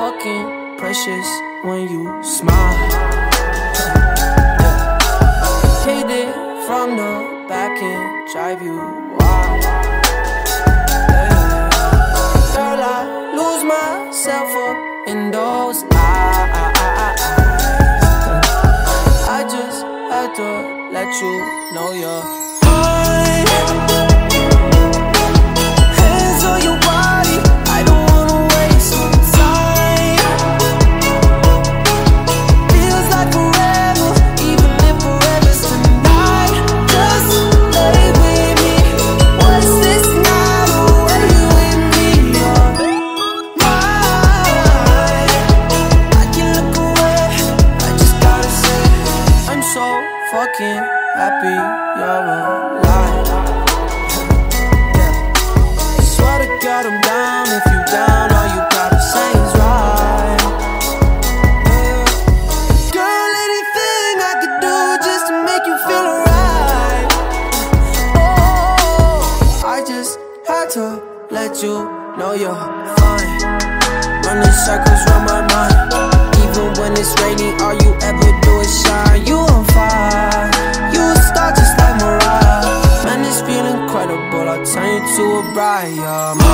fucking precious when you smile. Hit it from the back and drive you wild. Girl, I lose myself up in those eyes. I just had to let you know you're mine. Hands on your body, I don't wanna waste no time. Feels like forever, even if forever's tonight. Just lay with me. What's this now? Where you with me? You're mine. I can look away, I just gotta say I'm so fucking happy you're alive. Swear to God I'm down. If you down, all you gotta say is right. Girl, anything I could do just to make you feel alright. Oh, I just had to let you know you're fine. Running circles round my mind. Even when it's rainy, all you ever do is shine. You on fire, you a star just like Mariah. Man, this feel incredible, I'll turn you to a bride, yeah.